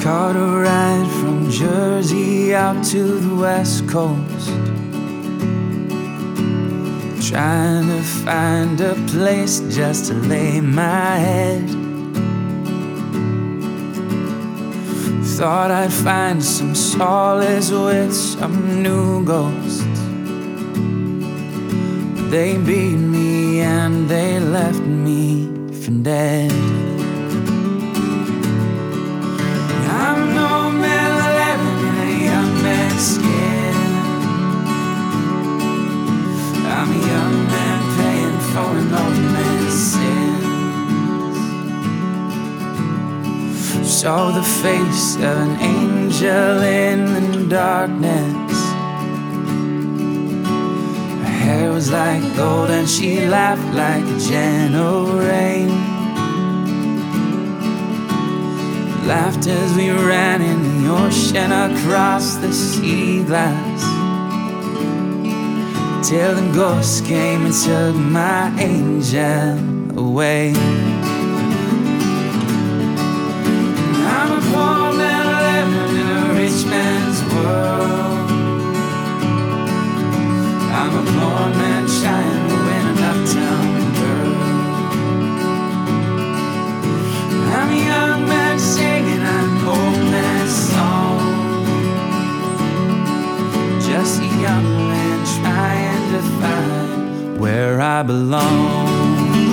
Caught a ride from Jersey out to the West Coast, trying to find a place just to lay my head. Thought I'd find some solace with some new ghosts, but they beat me and they left me for dead. I'm an old man living in a young man's skin. I'm a young man paying for an old man's sins. Saw the face of an angel in the darkness. Her hair was like gold and she laughed like a gentle rain. Laughed as we ran in the ocean across the sea glass, till the ghost came and took my angel away. I'm a poor man living in a rich man's world. I'm a poor man trying to win an uptown girl. I'm a young man singing an old man's song, just a young man trying to find where I belong.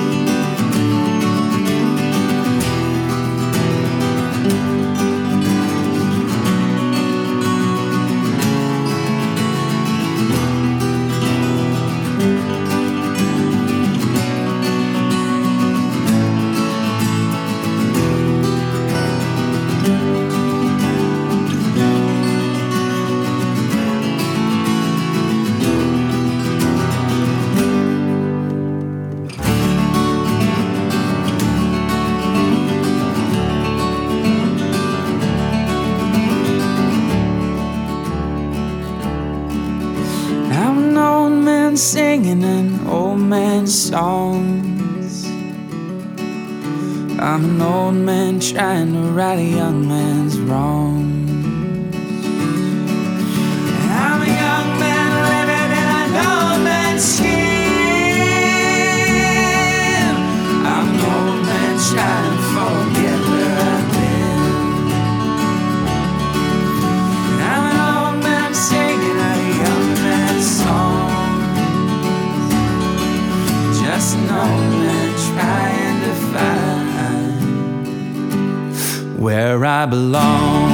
Singing an old man's songs. I'm an old man trying to right a young man's wrongs. And I'm a young man living in an old man's skin. I'm an old man trying to forget where I've been. And I'm an old man singing a young man's song, just an old man trying to find where I belong.